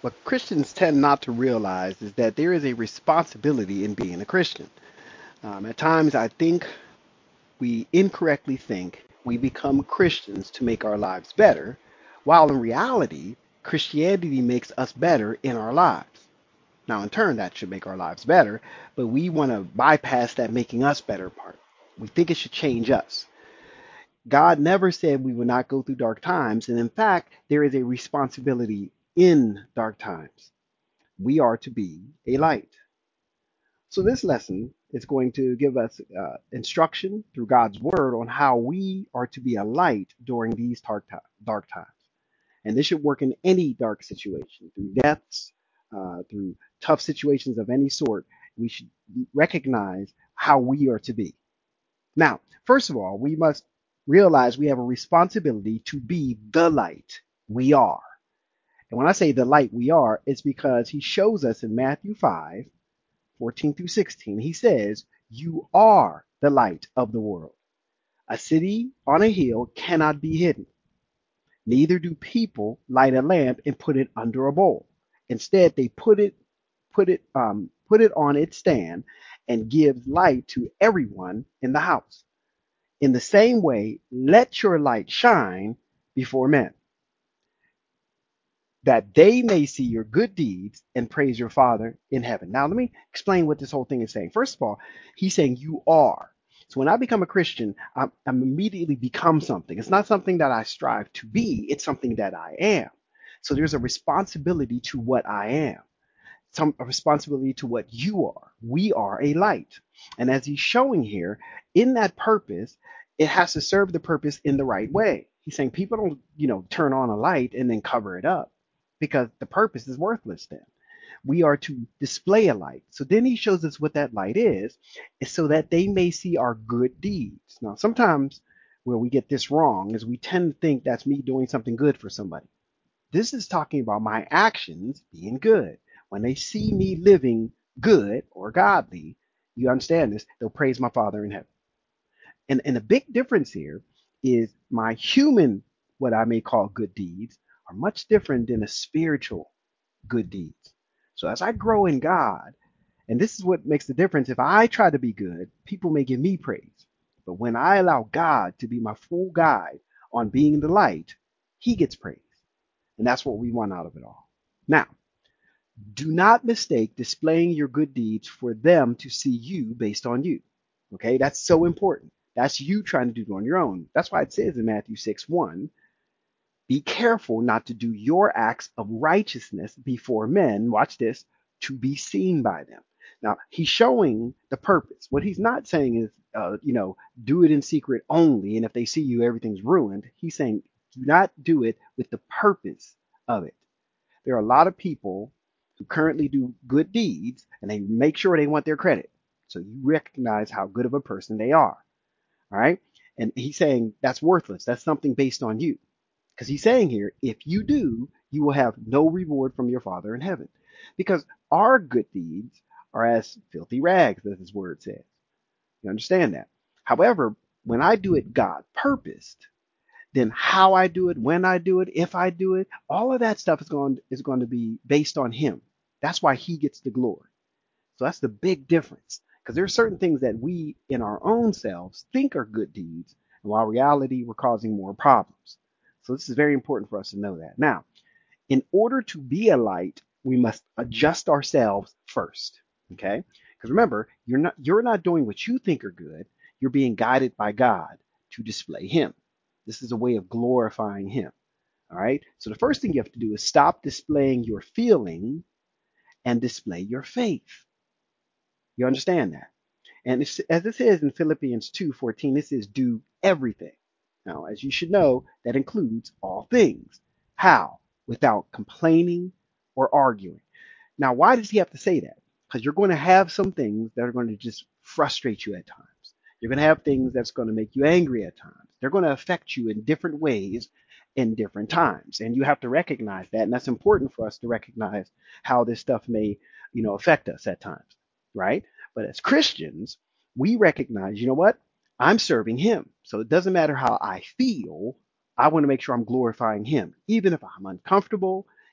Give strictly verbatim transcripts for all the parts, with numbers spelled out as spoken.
What Christians tend not to realize is that there is a responsibility in being a Christian. Um, at times, I think we incorrectly think we become Christians to make our lives better, while in reality, Christianity makes us better in our lives. Now, in turn, that should make our lives better, but we want to bypass that making us better part. We think it should change us. God never said we would not go through dark times, and in fact, there is a responsibility in dark times. We are to be a light. So this lesson is going to give us uh, instruction through God's word on how we are to be a light during these dark, ti- dark times. And this should work in any dark situation, through deaths, uh, through tough situations of any sort. We should recognize how we are to be. Now, first of all, we must realize we have a responsibility to be the light we are. And when I say the light we are, it's because he shows us in Matthew five fourteen through sixteen, he says, "You are the light of the world. A city on a hill cannot be hidden. Neither do people light a lamp and put it under a bowl. Instead, they put it put it um, put it on its stand and give light to everyone in the house. In the same way, let your light shine before men, that they may see your good deeds and praise your Father in heaven." Now, let me explain what this whole thing is saying. First of all, he's saying you are. So when I become a Christian, I'm, I'm immediately become something. It's not something that I strive to be, it's something that I am. So there's a responsibility to what I am, some a responsibility to what you are. We are a light. And as he's showing here, in that purpose, it has to serve the purpose in the right way. He's saying people don't, you know, turn on a light and then cover it up because the purpose is worthless then. We are to display a light. So then he shows us what that light is, is so that they may see our good deeds. Now, sometimes where we get this wrong is we tend to think that's me doing something good for somebody. This is talking about my actions being good. When they see me living good or godly, you understand this, they'll praise my Father in heaven. And, and the big difference here is my human, what I may call good deeds, are much different than a spiritual good deeds. So as I grow in God, and this is what makes the difference, if I try to be good, people may give me praise. But when I allow God to be my full guide on being the light, he gets praise. And that's what we want out of it all. Now, do not mistake displaying your good deeds for them to see you based on you. Okay, that's so important. That's you trying to do it on your own. That's why it says in Matthew six one, be careful not to do your acts of righteousness before men, watch this, to be seen by them. Now, he's showing the purpose. What he's not saying is, uh, you know, do it in secret only, and if they see you, everything's ruined. He's saying, do not do it with the purpose of it. There are a lot of people who currently do good deeds, and they make sure they want their credit. So you recognize how good of a person they are. All right. And he's saying that's worthless. That's something based on you. Because he's saying here, if you do, you will have no reward from your Father in heaven. Because our good deeds are as filthy rags, as his word says. You understand that? However, when I do it God purposed, then how I do it, when I do it, if I do it, all of that stuff is going is going to be based on him. That's why he gets the glory. So that's the big difference. Because there are certain things that we in our own selves think are good deeds, and while reality we're causing more problems. So this is very important for us to know that. Now, in order to be a light, we must adjust ourselves first. Okay? Because remember, you're not you're not doing what you think are good. You're being guided by God to display him. This is a way of glorifying him. All right? So the first thing you have to do is stop displaying your feeling and display your faith. You understand that? And it's, as it says in Philippians two fourteen, this is do everything. Now, as you should know, that includes all things. How? Without complaining or arguing. Now, why does he have to say that? Because you're going to have some things that are going to just frustrate you at times. You're going to have things that's going to make you angry at times. They're going to affect you in different ways in different times. And you have to recognize that. And that's important for us to recognize how this stuff may, you know, affect us at times, right? But as Christians, we recognize, you know what? I'm serving him. So it doesn't matter how I feel. I want to make sure I'm glorifying him, even if I'm uncomfortable,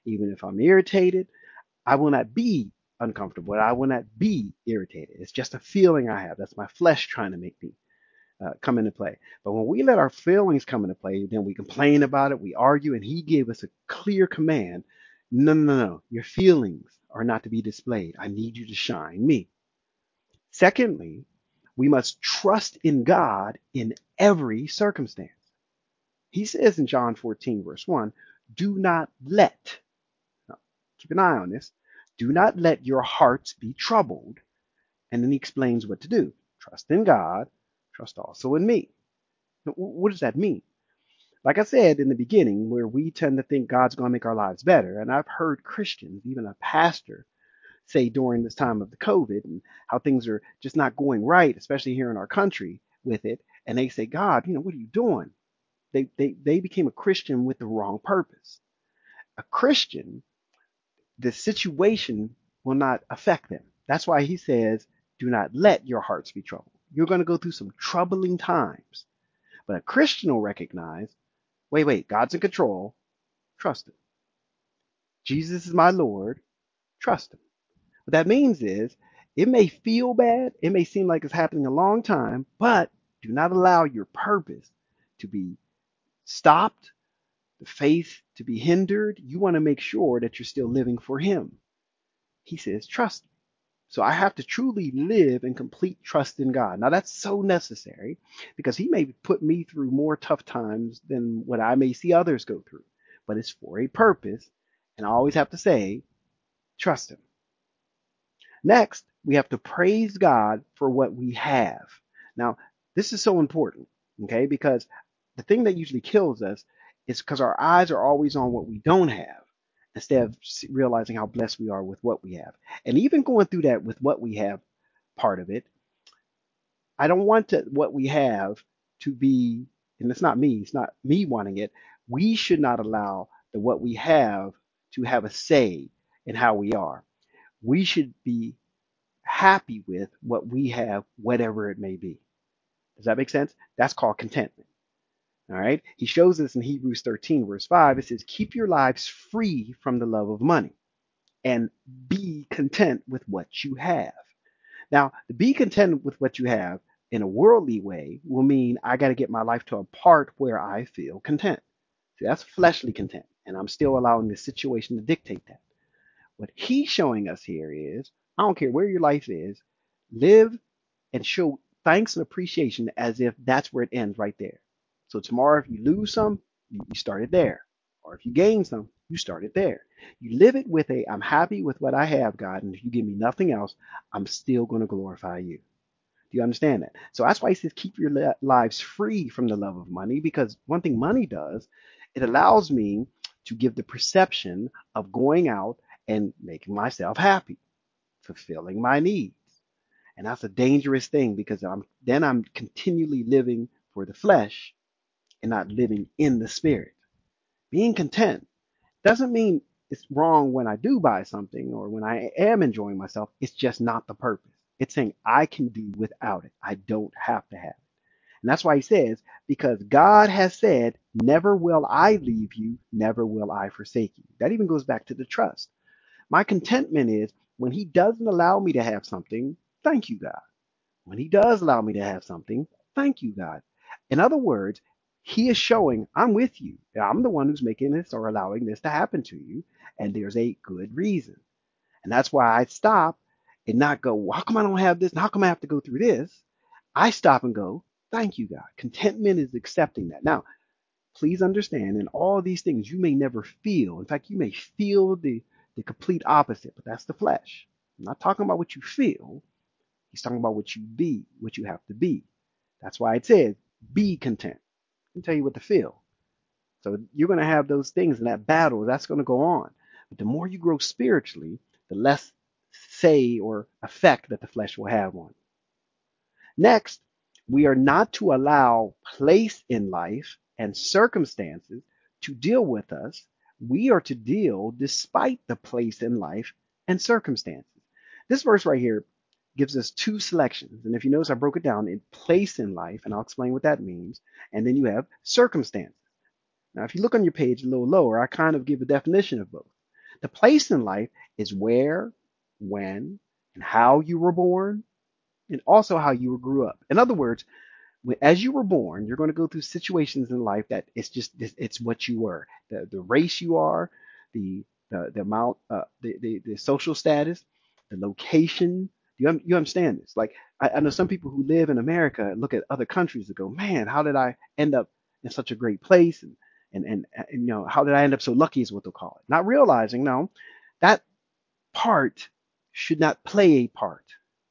Even if I'm irritated, I will not be uncomfortable. I will not be irritated. It's just a feeling I have. That's my flesh trying to make me uh, come into play. But when we let our feelings come into play, then we complain about it, we argue, and he gave us a clear command. No, no, no. Your feelings are not to be displayed. I need you to shine me. Secondly, we must trust in God in every circumstance. He says in John fourteen, verse one, do not let, now, keep an eye on this, do not let your hearts be troubled. And then he explains what to do. Trust in God, trust also in me. What does that mean? Like I said in the beginning, where we tend to think God's going to make our lives better, and I've heard Christians, even a pastor, say during this time of the COVID and how things are just not going right, especially here in our country with it. And they say, God, you know, what are you doing? They, they, they became a Christian with the wrong purpose. A Christian, the situation will not affect them. That's why he says, do not let your hearts be troubled. You're going to go through some troubling times. But a Christian will recognize, wait, wait, God's in control. Trust him. Jesus is my Lord. Trust him. What that means is it may feel bad. It may seem like it's happening a long time, but do not allow your purpose to be stopped, the faith to be hindered. You want to make sure that you're still living for him. He says, trust me. So I have to truly live in complete trust in God. Now that's so necessary because he may put me through more tough times than what I may see others go through, but it's for a purpose. And I always have to say, trust him. Next, we have to praise God for what we have. Now, this is so important, okay? Because the thing that usually kills us is because our eyes are always on what we don't have instead of realizing how blessed we are with what we have. And even going through that with what we have part of it, I don't want to, what we have to be, and it's not me, it's not me wanting it. We should not allow the what we have to have a say in how we are. We should be happy with what we have, whatever it may be. Does that make sense? That's called contentment. All right. He shows us in Hebrews thirteen, verse five. It says, keep your lives free from the love of money and be content with what you have. Now, to be content with what you have in a worldly way will mean I got to get my life to a part where I feel content. See, that's fleshly content. And I'm still allowing the situation to dictate that. What he's showing us here is I don't care where your life is, live and show thanks and appreciation as if that's where it ends right there. So tomorrow, if you lose some, you started there. Or if you gain some, you started there. You live it with a, I'm happy with what I have, God, and if you give me nothing else, I'm still going to glorify you. Do you understand that? So that's why he says keep your lives free from the love of money, because one thing money does, it allows me to give the perception of going out and making myself happy, fulfilling my needs. And that's a dangerous thing because I'm then I'm continually living for the flesh and not living in the spirit. Being content doesn't mean it's wrong when I do buy something or when I am enjoying myself. It's just not the purpose. It's saying I can do without it. I don't have to have it. And that's why he says, because God has said, never will I leave you, never will I forsake you. That even goes back to the trust. My contentment is when he doesn't allow me to have something, thank you, God. When he does allow me to have something, thank you, God. In other words, he is showing I'm with you. I'm the one who's making this or allowing this to happen to you, and there's a good reason. And that's why I stop and not go, well, how come I don't have this? And how come I have to go through this? I stop and go, thank you, God. Contentment is accepting that. Now, please understand, in all these things, you may never feel. In fact, you may feel the, the complete opposite, but that's the flesh. I'm not talking about what you feel. He's talking about what you be, what you have to be. That's why it says, be content. I can tell you what to feel. So you're going to have those things in that battle. That's going to go on. But the more you grow spiritually, the less say or effect that the flesh will have on you. Next, we are not to allow place in life and circumstances to deal with us. We are to deal despite the place in life and circumstances. This verse right here gives us two selections. And if you notice, I broke it down in place in life, and I'll explain what that means. And then you have circumstances. Now, if you look on your page a little lower, I kind of give a definition of both. The place in life is where, when, and how you were born, and also how you grew up. In other words, as you were born, you're going to go through situations in life that it's just it's what you were, the the race you are, the the the amount, uh, the, the the social status, the location. You you understand this? Like I, I know some people who live in America and look at other countries and go, man, how did I end up in such a great place? And and and, and you know, how did I end up so lucky? Is what they'll call it. Not realizing, no, that part should not play a part.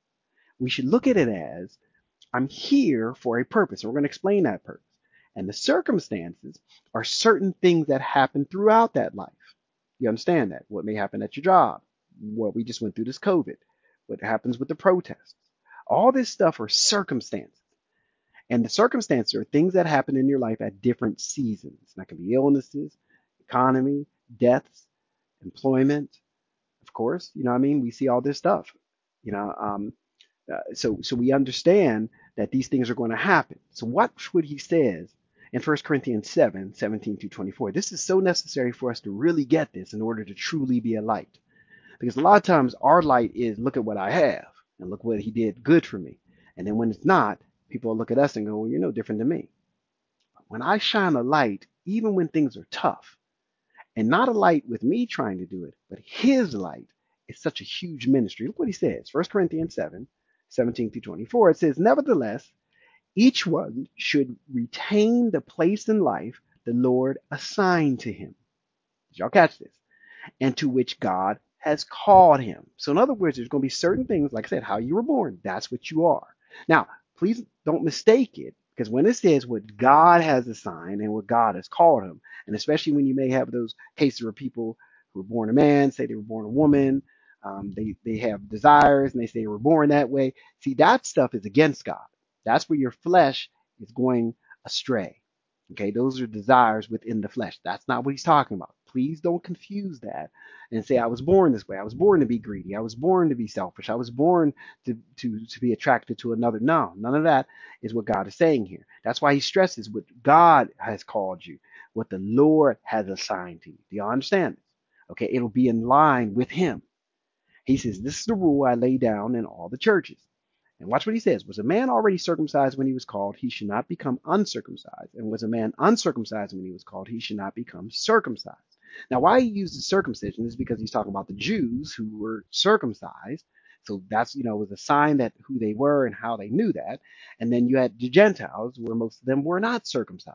We should look at it as I'm here for a purpose. And we're going to explain that purpose. And the circumstances are certain things that happen throughout that life. You understand that? What may happen at your job, what we just went through this COVID, what happens with the protests. All this stuff are circumstances. And the circumstances are things that happen in your life at different seasons. That can be illnesses, economy, deaths, employment, of course. You know what I mean? We see all this stuff. You know, um, uh, so so we understand that these things are going to happen. So watch what he says in First Corinthians seven, seventeen to twenty-four. This is so necessary for us to really get this in order to truly be a light. Because a lot of times our light is look at what I have and look what he did good for me. And then when it's not, people look at us and go, well, you're no different than me. When I shine a light, even when things are tough, and not a light with me trying to do it, but his light, is such a huge ministry. Look what he says. First Corinthians seven, seventeen through twenty-four. It says, nevertheless, each one should retain the place in life the Lord assigned to him. Did y'all catch this? And to which God has called him. So in other words, there's going to be certain things, like I said, how you were born. That's what you are. Now, please don't mistake it, because when it says what God has assigned and what God has called him, and especially when you may have those cases where people who were born a man say they were born a woman, um, they they have desires and they say they were born that way. See, that stuff is against God. That's where your flesh is going astray. Okay, those are desires within the flesh. That's not what he's talking about. Please don't confuse that and say I was born this way. I was born to be greedy. I was born to be selfish. I was born to to to be attracted to another. No, none of that is what God is saying here. That's why he stresses what God has called you, what the Lord has assigned to you. Do you understand this? Okay, it'll be in line with him. He says, this is the rule I lay down in all the churches. And watch what he says. Was a man already circumcised when he was called? He should not become uncircumcised. And was a man uncircumcised when he was called? He should not become circumcised. Now, why he uses circumcision is because he's talking about the Jews who were circumcised. So that's, you know, was a sign that who they were and how they knew that. And then you had the Gentiles, where most of them were not circumcised.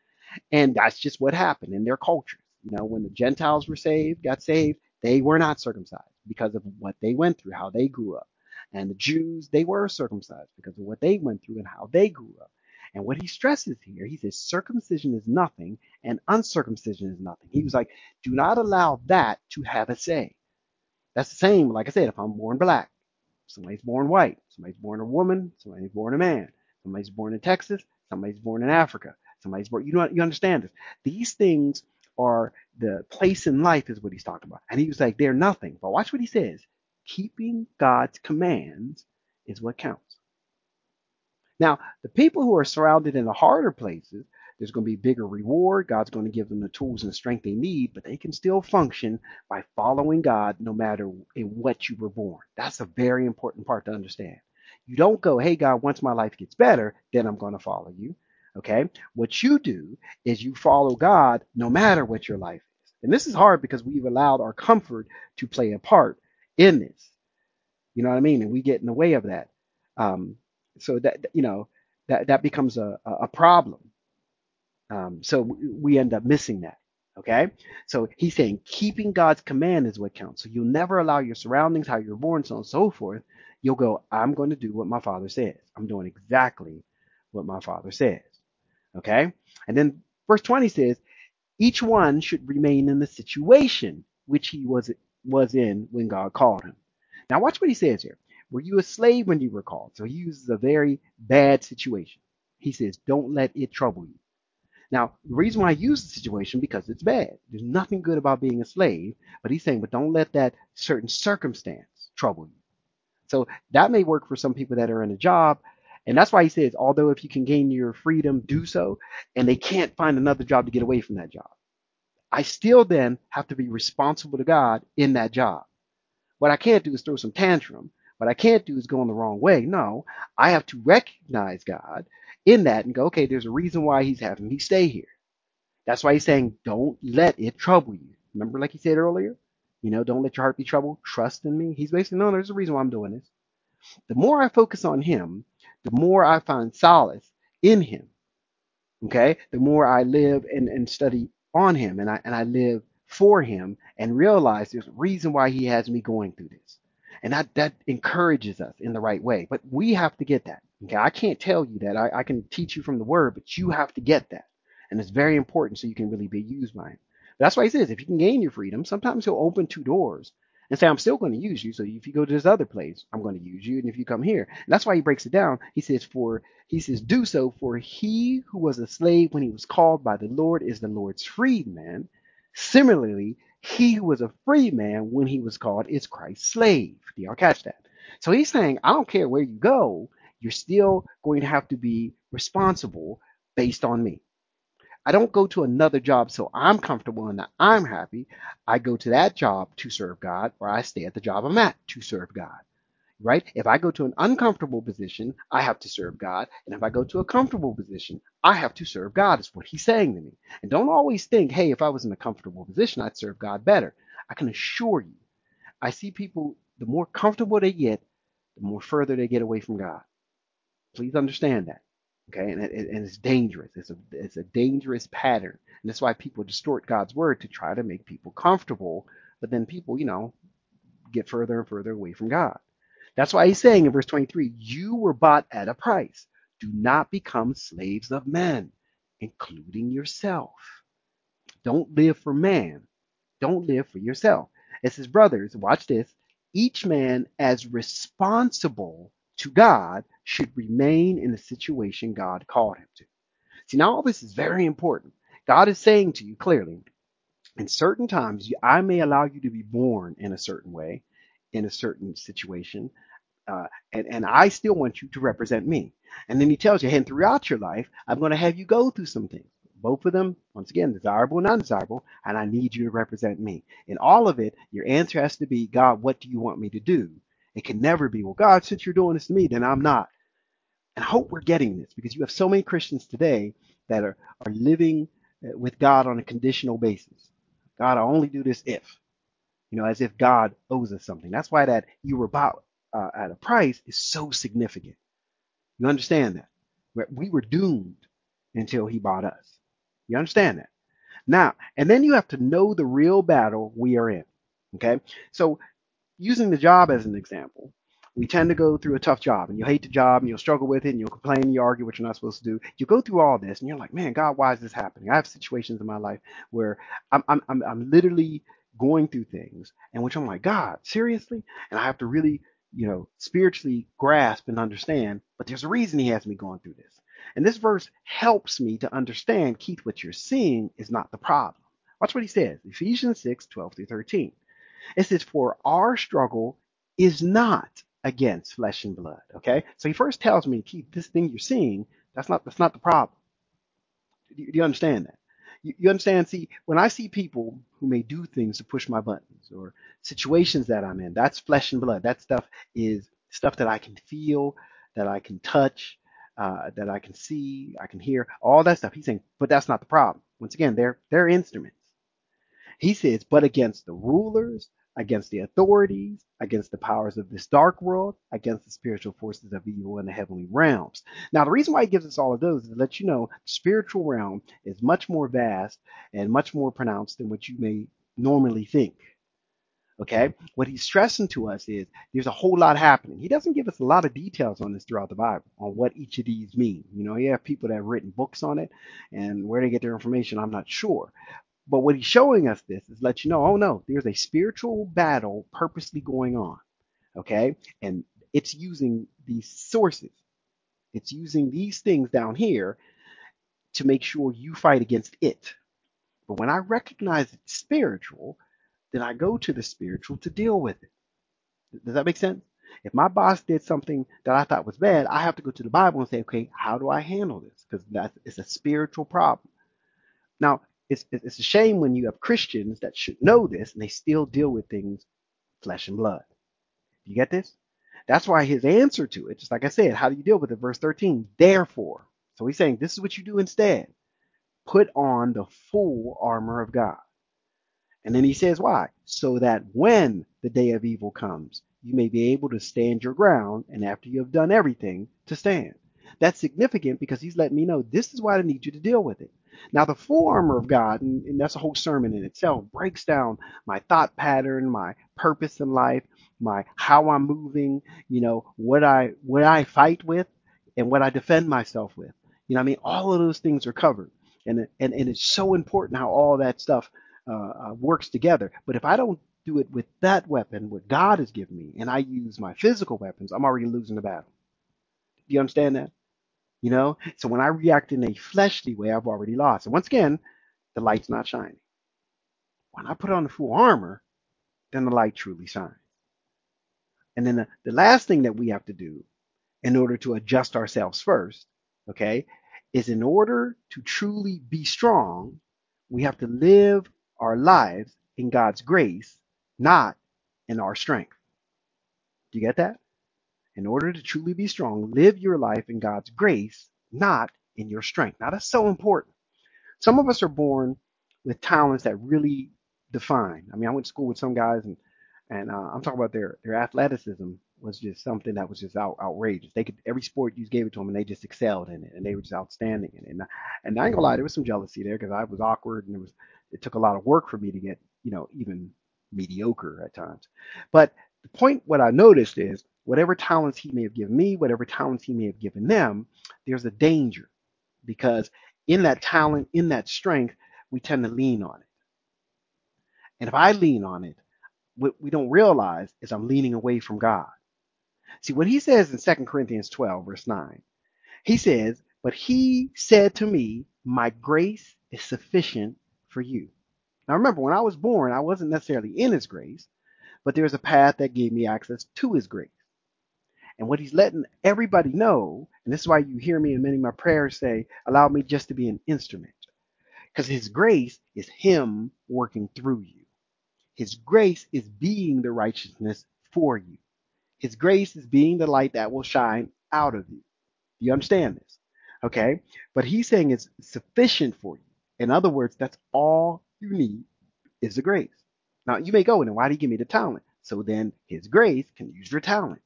And that's just what happened in their cultures. You know, when the Gentiles were saved, got saved, they were not circumcised because of what they went through, how they grew up. And the Jews, they were circumcised because of what they went through and how they grew up. And what he stresses here, he says circumcision is nothing and uncircumcision is nothing. He was like, do not allow that to have a say. That's the same, like I said, if I'm born black, somebody's born white, somebody's born a woman, somebody's born a man, somebody's born in Texas, somebody's born in Africa, somebody's born, you know, you understand this. These things are the place in life is what he's talking about. And he was like, they're nothing. But watch what he says. Keeping God's commands is what counts. Now, the people who are surrounded in the harder places, there's going to be bigger reward. God's going to give them the tools and strength they need, but they can still function by following God no matter in what you were born. That's a very important part to understand. You don't go, hey, God, once my life gets better, then I'm going to follow you. Okay? What you do is you follow God no matter what your life is. And this is hard because we've allowed our comfort to play a part in this. You know what I mean? And we get in the way of that. Um, so that, you know, that, that becomes a, a problem. Um, so we end up missing that. Okay. So he's saying keeping God's command is what counts. So you'll never allow your surroundings, how you're born, so on and so forth. You'll go, I'm going to do what my father says. I'm doing exactly what my father says. Okay. And then verse twenty says, each one should remain in the situation which he was, was in when God called him. Now watch what he says here. Were you a slave when you were called? So he uses a very bad situation. He says, don't let it trouble you. Now, the reason why I use the situation because it's bad. There's nothing good about being a slave, but he's saying, but don't let that certain circumstance trouble you. So that may work for some people that are in a job. And that's why he says, although if you can gain your freedom, do so. And they can't find another job to get away from that job. I still then have to be responsible to God in that job. What I can't do is throw some tantrum. What I can't do is go in the wrong way. No, I have to recognize God in that and go, okay, there's a reason why he's having me stay here. That's why he's saying, don't let it trouble you. Remember, like he said earlier, you know, don't let your heart be troubled. Trust in me. He's basically, no, there's a reason why I'm doing this. The more I focus on him, the more I find solace in him. Okay, the more I live and, and study on him, and I and I live for him, and realize there's a reason why he has me going through this, and that that encourages us in the right way. But we have to get that. Okay, I can't tell you that. I, I can teach you from the word, but you have to get that, and it's very important so you can really be used by him. That's why he says if you can gain your freedom, sometimes he'll open two doors and say, I'm still going to use you. So if you go to this other place, I'm going to use you. And if you come here, and that's why he breaks it down. He says, for he says, do so, for he who was a slave when he was called by the Lord is the Lord's freedman. Similarly, he who was a free man when he was called is Christ's slave. Do y'all catch that? So he's saying, I don't care where you go, you're still going to have to be responsible based on me. I don't go to another job so I'm comfortable and that I'm happy. I go to that job to serve God, or I stay at the job I'm at to serve God, right? If I go to an uncomfortable position, I have to serve God. And if I go to a comfortable position, I have to serve God, is what he's saying to me. And don't always think, hey, if I was in a comfortable position, I'd serve God better. I can assure you, I see people, the more comfortable they get, the more further they get away from God. Please understand that. Okay, and, it, and it's dangerous. It's a it's a dangerous pattern, and that's why people distort God's word to try to make people comfortable. But then people, you know, get further and further away from God. That's why he's saying in verse twenty-three, "You were bought at a price. Do not become slaves of men, including yourself. Don't live for man. Don't live for yourself." It says, brothers, watch this. Each man as responsible to God should remain in the situation God called him to. See, now all this is very important. God is saying to you clearly, in certain times, I may allow you to be born in a certain way, in a certain situation, uh, and, and I still want you to represent me. And then he tells you, hey, and throughout your life, I'm going to have you go through some things. Both of them, once again, desirable and undesirable, and I need you to represent me. In all of it, your answer has to be, God, what do you want me to do? It can never be, well, God, since you're doing this to me, then I'm not. And I hope we're getting this because you have so many Christians today that are, are living with God on a conditional basis. God, I only do this if, you know, as if God owes us something. That's why that you were bought uh, at a price is so significant. You understand that? We were doomed until he bought us. You understand that? Now, and then you have to know the real battle we are in. Okay? So using the job as an example, we tend to go through a tough job and you'll hate the job and you'll struggle with it and you'll complain and you argue what you're not supposed to do. You go through all this and you're like, man, God, why is this happening? I have situations in my life where I'm, I'm, I'm, I'm literally going through things and which I'm like, God, seriously? And I have to really, you know, spiritually grasp and understand, but there's a reason he has me going through this. And this verse helps me to understand, Keith, what you're seeing is not the problem. Watch what he says, Ephesians six, twelve through thirteen. It says, for our struggle is not against flesh and blood. Okay. So he first tells me, Keith, this thing you're seeing, that's not, that's not the problem. Do you, do you understand that? You, you understand? See, when I see people who may do things to push my buttons or situations that I'm in, that's flesh and blood. That stuff is stuff that I can feel, that I can touch, uh, that I can see, I can hear, all that stuff. He's saying, but that's not the problem. Once again, they're, they're instruments. He says, but against the rulers, against the authorities, against the powers of this dark world, against the spiritual forces of evil in the heavenly realms. Now, the reason why he gives us all of those is to let you know the spiritual realm is much more vast and much more pronounced than what you may normally think. Okay? What he's stressing to us is there's a whole lot happening. He doesn't give us a lot of details on this throughout the Bible, on what each of these mean. You know, you have people that have written books on it, and where they get their information, I'm not sure. But what he's showing us this is let you know, oh no, there's a spiritual battle purposely going on. Okay? And it's using these sources. It's using these things down here to make sure you fight against it. But when I recognize it's spiritual, then I go to the spiritual to deal with it. Does that make sense? If my boss did something that I thought was bad, I have to go to the Bible and say, okay, how do I handle this? Because that's it's a spiritual problem. Now, It's, it's a shame when you have Christians that should know this and they still deal with things flesh and blood. You get this? That's why his answer to it, just like I said, how do you deal with it? Verse thirteen, therefore. So he's saying this is what you do instead. Put on the full armor of God. And then he says, why? So that when the day of evil comes, you may be able to stand your ground, and after you have done everything, to stand. That's significant because he's letting me know this is why I need you to deal with it. Now, the full armor of God, and, and that's a whole sermon in itself, breaks down my thought pattern, my purpose in life, my how I'm moving, you know, what I what I fight with and what I defend myself with. You know what I mean? All of those things are covered. And, and, and it's so important how all that stuff uh, uh, works together. But if I don't do it with that weapon, what God has given me, and I use my physical weapons, I'm already losing the battle. Do you understand that? You know? So when I react in a fleshly way, I've already lost. And once again, the light's not shining. When I put on the full armor, then the light truly shines. And then the, the last thing that we have to do in order to adjust ourselves first, okay, is in order to truly be strong, we have to live our lives in God's grace, not in our strength. Do you get that? In order to truly be strong, live your life in God's grace, not in your strength. Now, that's so important. Some of us are born with talents that really define. I mean, I went to school with some guys, and and uh, I'm talking about their their athleticism was just something that was just out, outrageous. They could every sport you gave it to them, and they just excelled in it, and they were just outstanding in it. And, and I ain't gonna lie, there was some jealousy there because I was awkward, and it was it took a lot of work for me to get you know even mediocre at times. But the point, what I noticed is whatever talents he may have given me, whatever talents he may have given them, there's a danger because in that talent, in that strength, we tend to lean on it. And if I lean on it, what we don't realize is I'm leaning away from God. See, what he says in Second Corinthians twelve, verse nine, he says, but he said to me, my grace is sufficient for you. Now remember, when I was born, I wasn't necessarily in his grace, but there's a path that gave me access to his grace. And what he's letting everybody know, and this is why you hear me in many of my prayers say, allow me just to be an instrument. Because his grace is him working through you. His grace is being the righteousness for you. His grace is being the light that will shine out of you. Do you understand this? Okay? But he's saying it's sufficient for you. In other words, that's all you need is the grace. Now you may go, and why did he give me the talent? So then his grace can use your talent.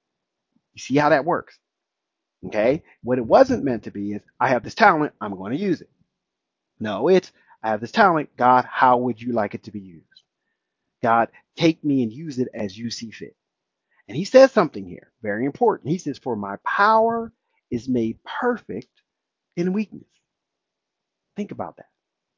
You see how that works? Okay? What it wasn't meant to be is I have this talent, I'm going to use it. No, it's I have this talent. God, how would you like it to be used? God, take me and use it as you see fit. And he says something here, very important. He says, for my power is made perfect in weakness. Think about that.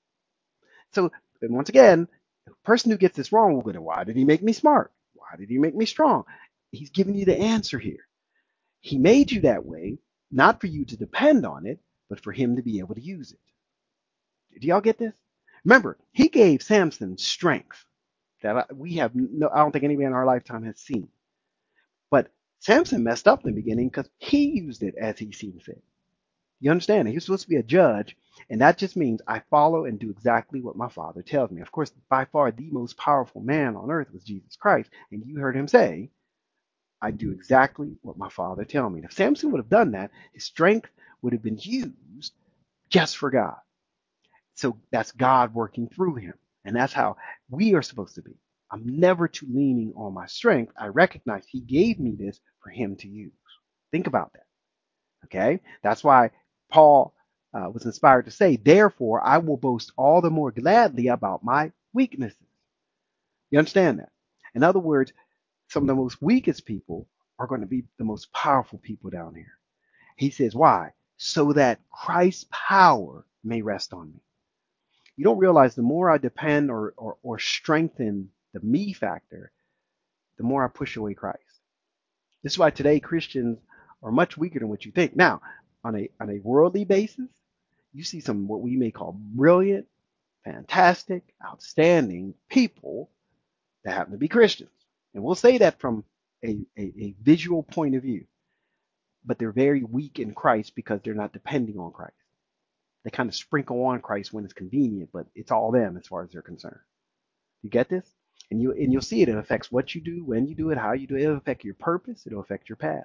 So, and once again, the person who gets this wrong will go, why did he make me smart? Why did he make me strong? He's giving you the answer here. He made you that way, not for you to depend on it, but for him to be able to use it. Do y'all get this? Remember, he gave Samson strength that we have no, I don't think anybody in our lifetime has seen. But Samson messed up in the beginning because he used it as he seen fit. You understand? He was supposed to be a judge, and that just means I follow and do exactly what my father tells me. Of course, by far the most powerful man on earth was Jesus Christ, and you heard him say, I do exactly what my father tells me. If Samson would have done that, his strength would have been used just for God. So that's God working through him. And that's how we are supposed to be. I'm never too leaning on my strength. I recognize he gave me this for him to use. Think about that. Okay? That's why Paul uh, was inspired to say, therefore, I will boast all the more gladly about my weaknesses. You understand that? In other words, some of the most weakest people are going to be the most powerful people down here. He says, why? So that Christ's power may rest on me. You don't realize the more I depend or, or, or strengthen the me factor, the more I push away Christ. This is why today Christians are much weaker than what you think. Now, on a on a worldly basis, you see some what we may call brilliant, fantastic, outstanding people that happen to be Christians. And we'll say that from a, a, a visual point of view. But they're very weak in Christ because they're not depending on Christ. They kind of sprinkle on Christ when it's convenient, but it's all them as far as they're concerned. You get this? And you and you'll see it. It affects what you do, when you do it, how you do it. It'll affect your purpose. It'll affect your path.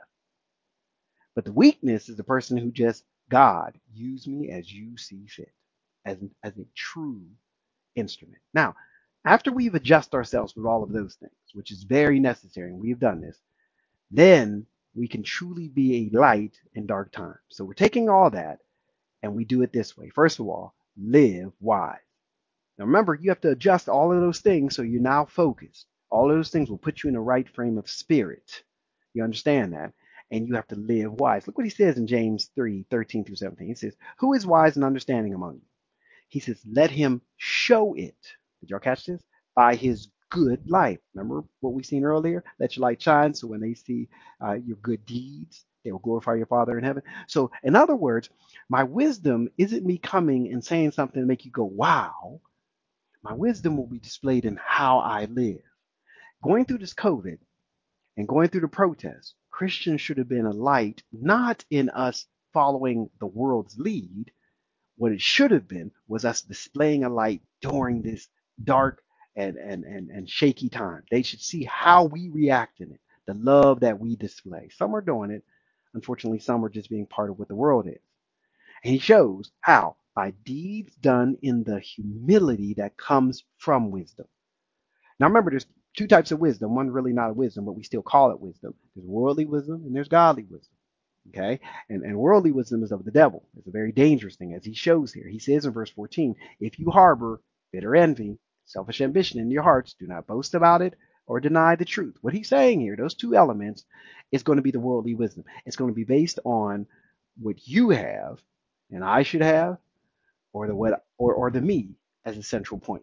But the weakness is the person who just, God, use me as you see fit, as, as a true instrument. Now, after we've adjusted ourselves with all of those things, which is very necessary, and we've done this, then we can truly be a light in dark times. So we're taking all that and we do it this way. First of all, live wise. Now remember, you have to adjust all of those things so you're now focused. All of those things will put you in the right frame of spirit. You understand that? And you have to live wise. Look what he says in James three thirteen through seventeen. He says, who is wise and understanding among you? He says, let him show it. Did y'all catch this? By his good life. Remember what we seen earlier? Let your light shine so when they see uh, your good deeds, they will glorify your Father in heaven. So, in other words, my wisdom isn't me coming and saying something to make you go, wow. My wisdom will be displayed in how I live. Going through this COVID and going through the protests, Christians should have been a light, not in us following the world's lead. What it should have been was us displaying a light during this dark and, and, and, and shaky time. They should see how we react in it, the love that we display. Some are doing it. Unfortunately, some are just being part of what the world is. And he shows how by deeds done in the humility that comes from wisdom. Now remember, there's two types of wisdom. One really not a wisdom, but we still call it wisdom. There's worldly wisdom and there's godly wisdom. Okay? And, and worldly wisdom is of the devil. It's a very dangerous thing, as he shows here. He says in verse fourteen, if you harbor bitter envy, selfish ambition in your hearts, do not boast about it or deny the truth. What he's saying here, those two elements, is going to be the worldly wisdom. It's going to be based on what you have and I should have, or the what or, or the me as a central point.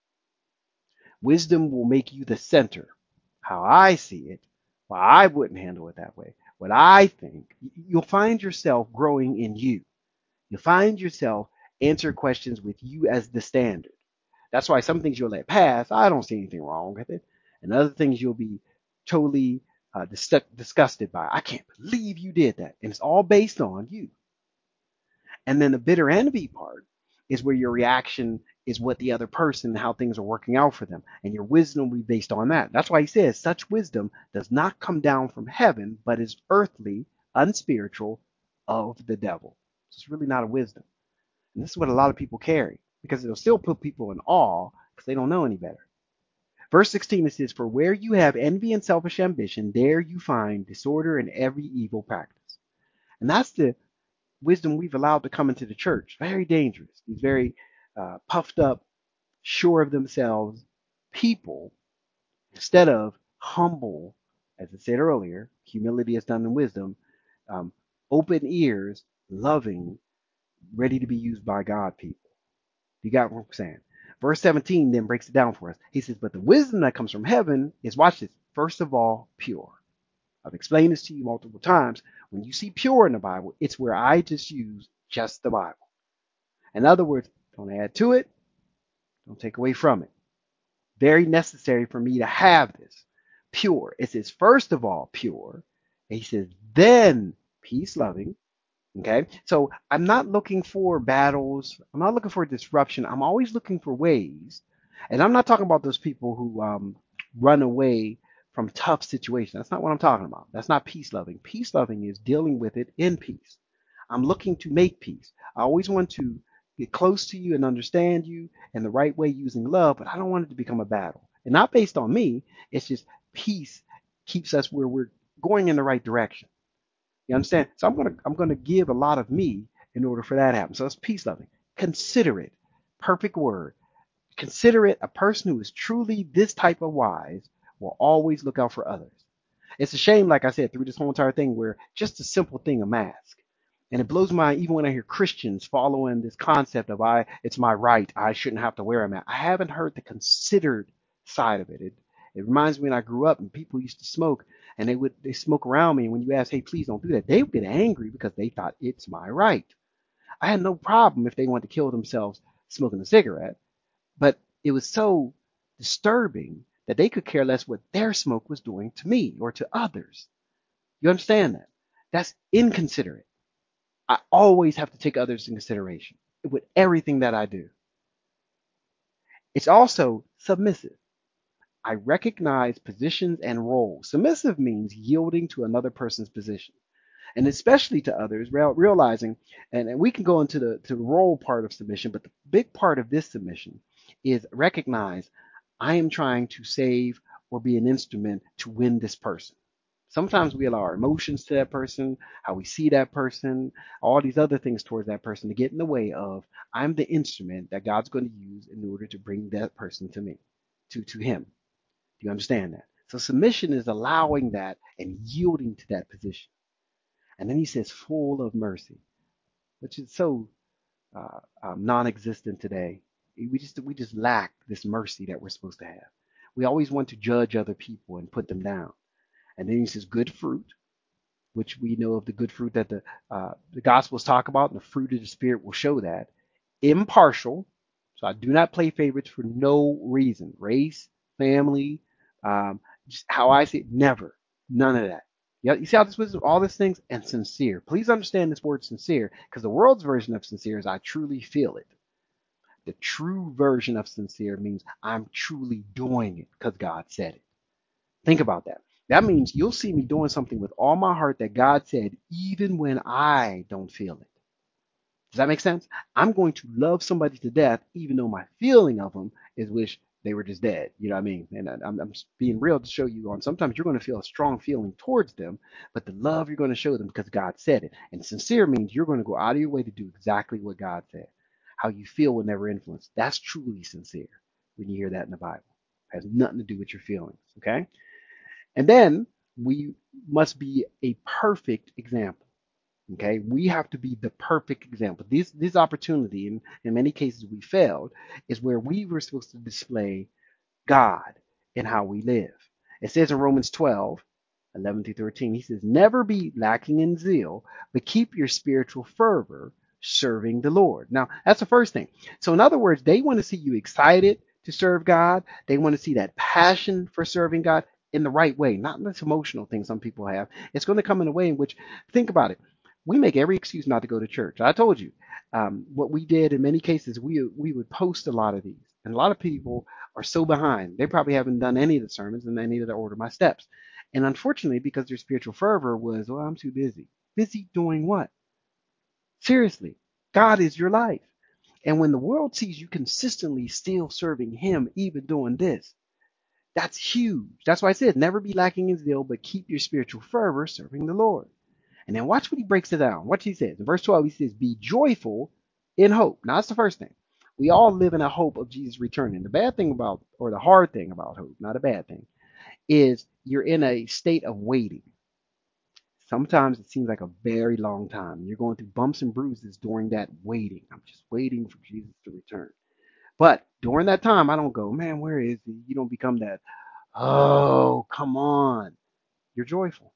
Wisdom will make you the center. How I see it, why I wouldn't handle it that way. What I think, you'll find yourself growing in you. You'll find yourself answer questions with you as the standard. That's why some things you'll let pass. I don't see anything wrong with it. And other things you'll be totally uh, dis- disgusted by. I can't believe you did that. And it's all based on you. And then the bitter envy part is where your reaction is what the other person, how things are working out for them. And your wisdom will be based on that. That's why he says such wisdom does not come down from heaven, but is earthly, unspiritual, of the devil. So it's really not a wisdom. And this is what a lot of people carry because it'll still put people in awe because they don't know any better. Verse sixteen, it says, for where you have envy and selfish ambition, there you find disorder and every evil practice. And that's the wisdom we've allowed to come into the church. Very dangerous. These very uh, puffed up, sure of themselves people, instead of humble, as I said earlier, humility is done in wisdom, um, open ears, loving, ready to be used by God people. You got what I'm saying? Verse seventeen then breaks it down for us. He says, but the wisdom that comes from heaven is, watch this, first of all, pure. I've explained this to you multiple times. When you see pure in the Bible, it's where I just use just the Bible. In other words, don't add to it, don't take away from it. Very necessary for me to have this. Pure. It says, first of all, pure. And he says, then peace loving. Okay. So I'm not looking for battles. I'm not looking for disruption. I'm always looking for ways. And I'm not talking about those people who um, run away from tough situations. That's not what I'm talking about. That's not peace loving. Peace loving is dealing with it in peace. I'm looking to make peace. I always want to get close to you and understand you in the right way using love, but I don't want it to become a battle. And not based on me. It's just peace keeps us where we're going in the right direction. You understand? So I'm gonna I'm gonna give a lot of me in order for that to happen. So it's peace loving. Considerate. Perfect word. Considerate, a person who is truly this type of wise will always look out for others. It's a shame, like I said, through this whole entire thing where just a simple thing, a mask. And it blows my mind even when I hear Christians following this concept of I it's my right, I shouldn't have to wear a mask. I haven't heard the considered side of it. It it reminds me when I grew up and people used to smoke and they would they smoke around me, and when you ask, hey, please don't do that, they would get angry because they thought it's my right. I had no problem if they wanted to kill themselves smoking a cigarette, but it was so disturbing that they could care less what their smoke was doing to me or to others. You understand that? That's inconsiderate. I always have to take others in consideration. with everything that I do. It's also submissive. I recognize positions and roles. Submissive means yielding to another person's position, and especially to others, real, realizing, and, and we can go into the to the role part of submission, but the big part of this submission is recognize I am trying to save or be an instrument to win this person. Sometimes we allow our emotions to that person, how we see that person, all these other things towards that person to get in the way of I'm the instrument that God's going to use in order to bring that person to me, to to Him. Do you understand that? So submission is allowing that and yielding to that position. And then he says, full of mercy, which is so uh, um, non-existent today. We just we just lack this mercy that we're supposed to have. We always want to judge other people and put them down. And then he says, good fruit, which we know of the good fruit that the uh, the Gospels talk about, and the fruit of the Spirit will show that. Impartial, so I do not play favorites for no reason. Race, family, um, just how I see it, never, none of that. Yeah, you see how this was all these things and sincere. Please understand this word sincere, because the world's version of sincere is I truly feel it. The true version of sincere means I'm truly doing it because God said it. Think about that. That means you'll see me doing something with all my heart that God said, even when I don't feel it. Does that make sense? I'm going to love somebody to death, even though my feeling of them is wish they were just dead. You know what I mean? And I'm, I'm being real to show you on sometimes you're going to feel a strong feeling towards them, but the love you're going to show them because God said it. And sincere means you're going to go out of your way to do exactly what God said. How you feel will never influence. That's truly sincere when you hear that in the Bible. It has nothing to do with your feelings. Okay? And then we must be a perfect example. Okay, we have to be the perfect example. This this opportunity, in, in many cases we failed, is where we were supposed to display God in how we live. It says in Romans twelve, eleven through thirteen, he says, never be lacking in zeal, but keep your spiritual fervor serving the Lord. Now, that's the first thing. So in other words, they want to see you excited to serve God. They want to see that passion for serving God in the right way, not this emotional thing some people have. It's going to come in a way in which, think about it. We make every excuse not to go to church. I told you, um, what we did in many cases, we we would post a lot of these, and a lot of people are so behind. They probably haven't done any of the sermons and they needed to order my steps. And unfortunately, because their spiritual fervor was, well, I'm too busy. Busy doing what? Seriously, God is your life. And when the world sees you consistently still serving Him, even doing this, that's huge. That's why I said, never be lacking in zeal, but keep your spiritual fervor serving the Lord. And then watch what he breaks it down. What he says. In verse twelve, he says, be joyful in hope. Now, that's the first thing. We all live in a hope of Jesus returning. The bad thing about, or the hard thing about hope, not a bad thing, is you're in a state of waiting. Sometimes it seems like a very long time. You're going through bumps and bruises during that waiting. I'm just waiting for Jesus to return. But during that time, I don't go, man, where is he? You don't become that, oh, come on. You're joyful.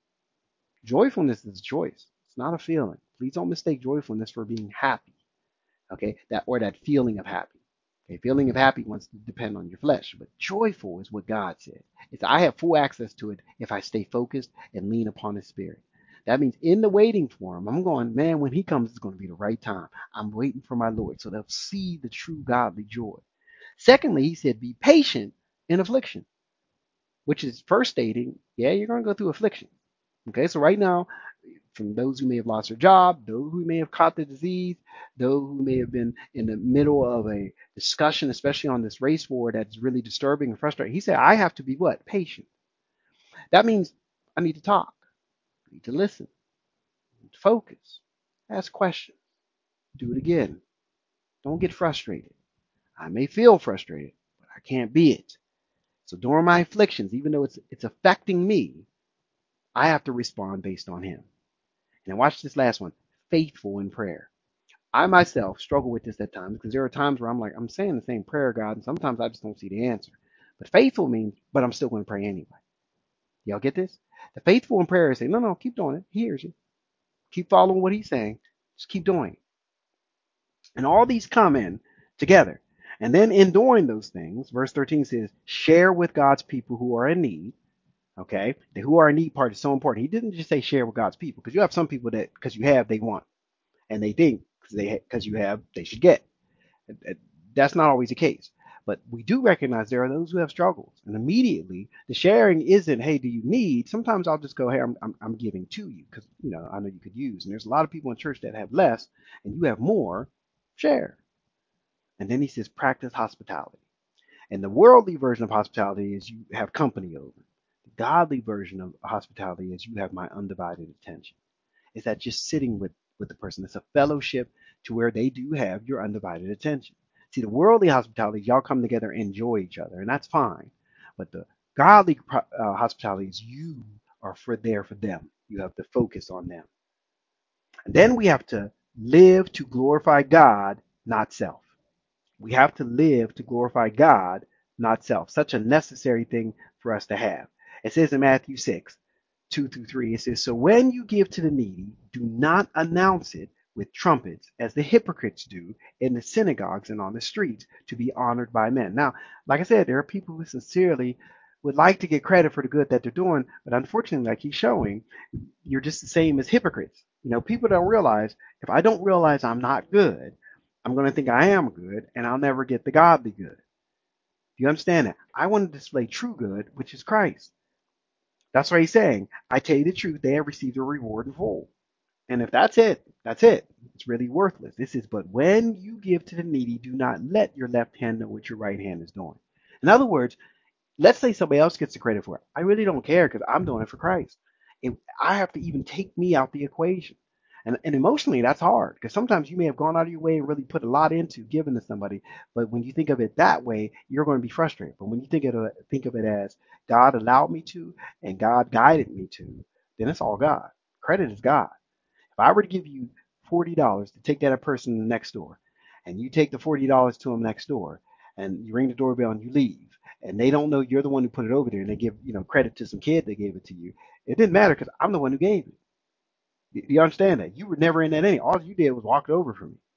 Joyfulness is choice. It's not a feeling. Please don't mistake joyfulness for being happy. Okay, that or that feeling of happy. Okay, feeling of happy wants to depend on your flesh, but joyful is what God said. It's I have full access to it if I stay focused and lean upon His Spirit. That means in the waiting for Him, I'm going, man, when He comes, it's going to be the right time. I'm waiting for my Lord, so they'll see the true godly joy. Secondly, He said, be patient in affliction, which is first stating, yeah, you're going to go through affliction. Okay, so right now, from those who may have lost their job, those who may have caught the disease, those who may have been in the middle of a discussion, especially on this race war that's really disturbing and frustrating. He said, I have to be what? Patient. That means I need to talk, I need to listen, I need to focus, ask questions, do it again. Don't get frustrated. I may feel frustrated, but I can't be it. So during my afflictions, even though it's it's affecting me, I have to respond based on Him. And then watch this last one, faithful in prayer. I myself struggle with this at times because there are times where I'm like, I'm saying the same prayer, God, and sometimes I just don't see the answer. But faithful means, but I'm still going to pray anyway. Y'all get this? The faithful in prayer is saying, no, no, keep doing it. He hears you. Keep following what He's saying. Just keep doing it. And all these come in together. And then in doing those things, verse thirteen says, share with God's people who are in need. Okay? The who are in need part is so important. He didn't just say share with God's people because you have some people that, because you have, they want. And they think because they because you have, they should get. That's not always the case. But we do recognize there are those who have struggles. And immediately, the sharing isn't, hey, do you need? Sometimes I'll just go, hey, I'm, I'm, I'm giving to you because, you know, I know you could use. And there's a lot of people in church that have less and you have more. Share. And then he says, practice hospitality. And the worldly version of hospitality is you have company over. The godly version of hospitality is you have my undivided attention. Is that just sitting with, with the person? It's a fellowship to where they do have your undivided attention. See, the worldly hospitality is y'all come together and enjoy each other, and that's fine. But the godly uh, hospitality is you are for there for them. You have to focus on them. And then we have to live to glorify God, not self. We have to live to glorify God, not self. Such a necessary thing for us to have. It says in Matthew six, two through three, it says, so when you give to the needy, do not announce it with trumpets, as the hypocrites do in the synagogues and on the streets, to be honored by men. Now, like I said, there are people who sincerely would like to get credit for the good that they're doing, but unfortunately, like he's showing, you're just the same as hypocrites. You know, people don't realize, if I don't realize I'm not good, I'm going to think I am good, and I'll never get the godly good. Do you understand that? I want to display true good, which is Christ. That's what he's saying. I tell you the truth, they have received a reward in full. And if that's it, that's it. It's really worthless. This is, but when you give to the needy, do not let your left hand know what your right hand is doing. In other words, let's say somebody else gets the credit for it. I really don't care because I'm doing it for Christ. And I have to even take me out the equation. And, and emotionally, that's hard because sometimes you may have gone out of your way and really put a lot into giving to somebody. But when you think of it that way, you're going to be frustrated. But when you think of it, think of it as God allowed me to and God guided me to, then it's all God. Credit is God. If I were to give you forty dollars to take that a person next door, and you take the forty dollars to them next door, and you ring the doorbell and you leave, and they don't know you're the one who put it over there, and they give you know credit to some kid that gave it to you, it didn't matter because I'm the one who gave it. Do you understand that? You were never in that any. All you did was walk it over for me,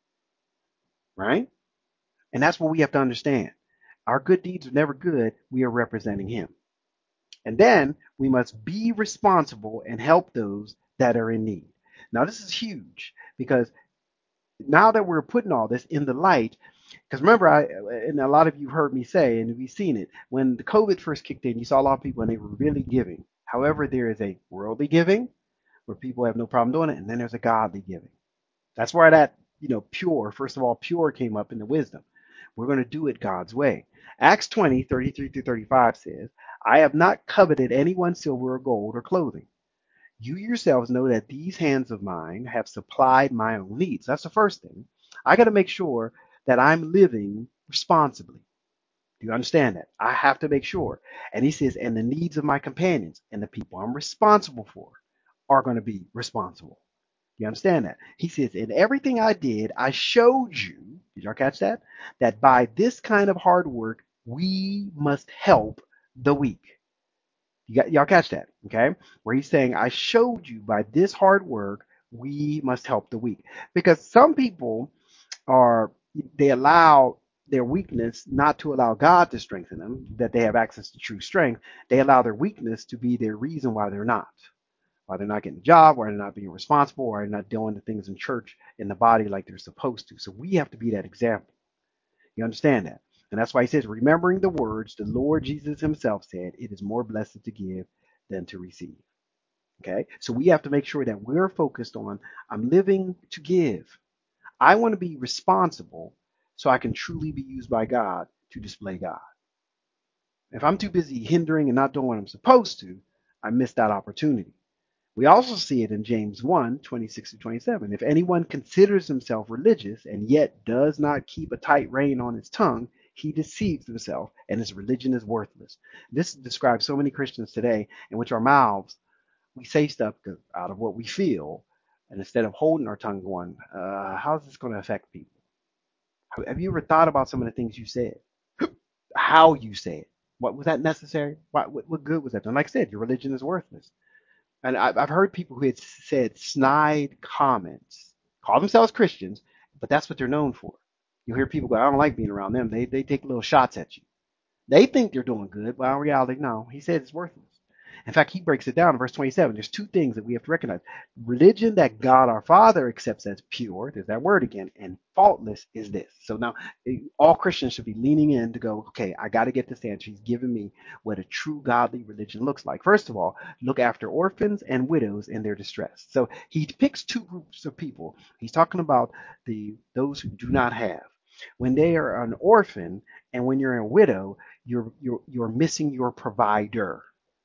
right? And that's what we have to understand. Our good deeds are never good. We are representing Him. And then we must be responsible and help those that are in need. Now, this is huge because now that we're putting all this in the light, because remember, I and a lot of you heard me say, and we've seen it, when the COVID first kicked in, you saw a lot of people and they were really giving. However, there is a worldly giving where people have no problem doing it, and then there's a godly giving. That's where that, you know, pure, first of all, pure came up in the wisdom. We're going to do it God's way. Acts twenty, thirty-three through thirty-five says, I have not coveted anyone's silver or gold or clothing. You yourselves know that these hands of mine have supplied my own needs. That's the first thing. I got to make sure that I'm living responsibly. Do you understand that? I have to make sure. And he says, and the needs of my companions and the people I'm responsible for are going to be responsible. You understand that? He says, in everything I did, I showed you, did y'all catch that? That by this kind of hard work, we must help the weak. You got, y'all catch that? Okay? Where he's saying, I showed you by this hard work, we must help the weak. Because some people are, they allow their weakness not to allow God to strengthen them, that they have access to true strength. They allow their weakness to be their reason why they're not. Why they're not getting a job, why they're not being responsible, why they're not doing the things in church, in the body like they're supposed to. So we have to be that example. You understand that? And that's why he says, remembering the words the Lord Jesus himself said, it is more blessed to give than to receive. Okay? So we have to make sure that we're focused on, I'm living to give. I want to be responsible so I can truly be used by God to display God. If I'm too busy hindering and not doing what I'm supposed to, I miss that opportunity. We also see it in James one, twenty-six to twenty-seven. If anyone considers himself religious and yet does not keep a tight rein on his tongue, he deceives himself and his religion is worthless. This describes so many Christians today in which our mouths, we say stuff out of what we feel, and instead of holding our tongue going, uh, how's this going to affect people? Have you ever thought about some of the things you said? How you say it? What was that necessary? What, what, what good was that? And like I said, your religion is worthless. And I've, I've heard people who had said snide comments, call themselves Christians, but that's what they're known for. You hear people go, I don't like being around them. They they take little shots at you. They think they're doing good, but in reality, no. He said it's worthless. In fact, he breaks it down in verse twenty-seven. There's two things that we have to recognize. Religion that God our Father accepts as pure, there's that word again, and faultless is this. So now all Christians should be leaning in to go, okay, I got to get this answer. He's giving me what a true godly religion looks like. First of all, look after orphans and widows in their distress. So he picks two groups of people. He's talking about the those who do not have. When they are an orphan and when you're a widow, you're you're you're missing your provider.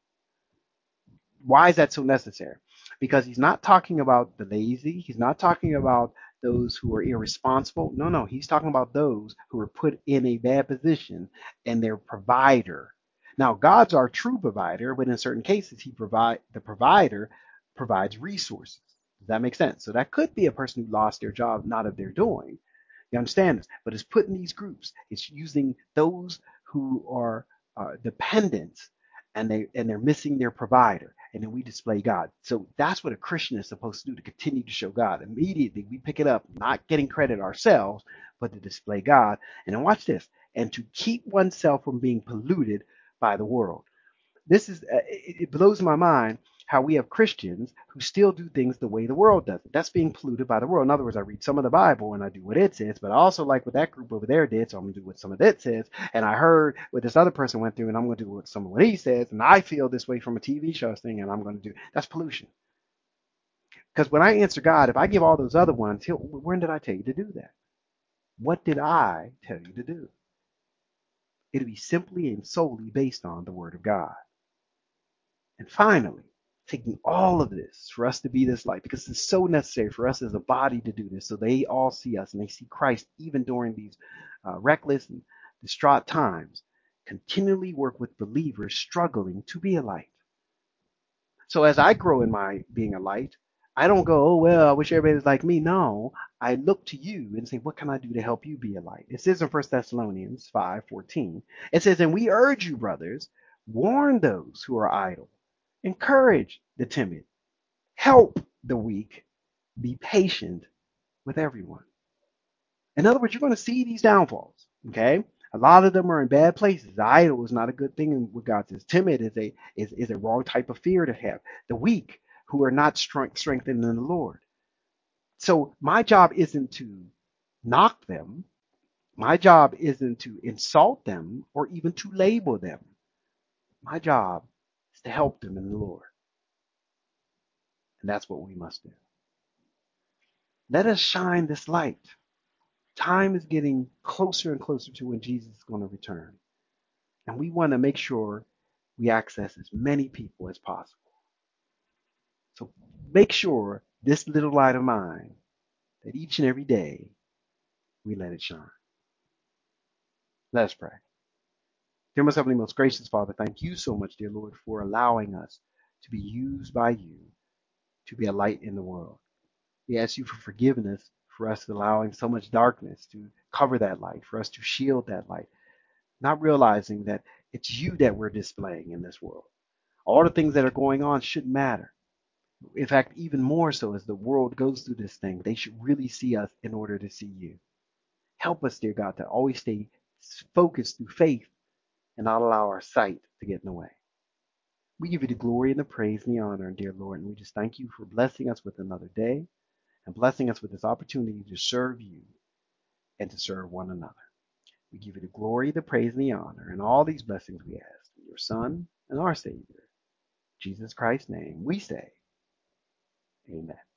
Why is that so necessary? Because he's not talking about the lazy. He's not talking about those who are irresponsible. No, no. He's talking about those who are put in a bad position and their provider. Now, God's our true provider, but in certain cases, he provide the provider provides resources. Does that make sense? So that could be a person who lost their job, not of their doing. You understand this? But it's put in these groups. It's using those who are uh, dependent and they and they're missing their provider, and then we display God. So that's what a Christian is supposed to do, to continue to show God. Immediately we pick it up, not getting credit ourselves, but to display God. And then watch this, and to keep oneself from being polluted by the world. This is uh, it, it blows my mind how we have Christians who still do things the way the world does it. That's being polluted by the world. In other words, I read some of the Bible and I do what it says, but I also like what that group over there did, so I'm gonna do what some of it says. And I heard what this other person went through, and I'm gonna do what some of what he says. And I feel this way from a T V show thing, and I'm gonna do that's pollution. Because when I answer God, if I give all those other ones, he'll, when did I tell you to do that? What did I tell you to do? It'll be simply and solely based on the Word of God. And finally, taking all of this for us to be this light, because it's so necessary for us as a body to do this, so they all see us and they see Christ even during these uh, reckless and distraught times. Continually work with believers struggling to be a light. So as I grow in my being a light, I don't go, oh, well, I wish everybody was like me. No, I look to you and say, what can I do to help you be a light? It says in First Thessalonians five fourteen, it says, and we urge you, brothers, warn those who are idle, encourage the timid, help the weak, be patient with everyone. In other words, you're going to see these downfalls, okay? A lot of them are in bad places. Idle is not a good thing in what God says. Timid is a is, is a wrong type of fear to have. The weak who are not strength, strengthened in the Lord. So my job isn't to knock them. My job isn't to insult them or even to label them. My job is to help them in the Lord. And that's what we must do. Let us shine this light. Time is getting closer and closer to when Jesus is going to return. And we want to make sure we access as many people as possible. So make sure this little light of mine, that each and every day we let it shine. Let us pray. Dear most heavenly, most gracious Father, thank you so much, dear Lord, for allowing us to be used by you to be a light in the world. We ask you for forgiveness for us allowing so much darkness to cover that light, for us to shield that light, not realizing that it's you that we're displaying in this world. All the things that are going on shouldn't matter. In fact, even more so as the world goes through this thing, they should really see us in order to see you. Help us, dear God, to always stay focused through faith and not allow our sight to get in the way. We give you the glory and the praise and the honor, dear Lord, and we just thank you for blessing us with another day and blessing us with this opportunity to serve you and to serve one another. We give you the glory, the praise, and the honor, and all these blessings we ask in your Son and our Savior, Jesus Christ's name. We say, amen.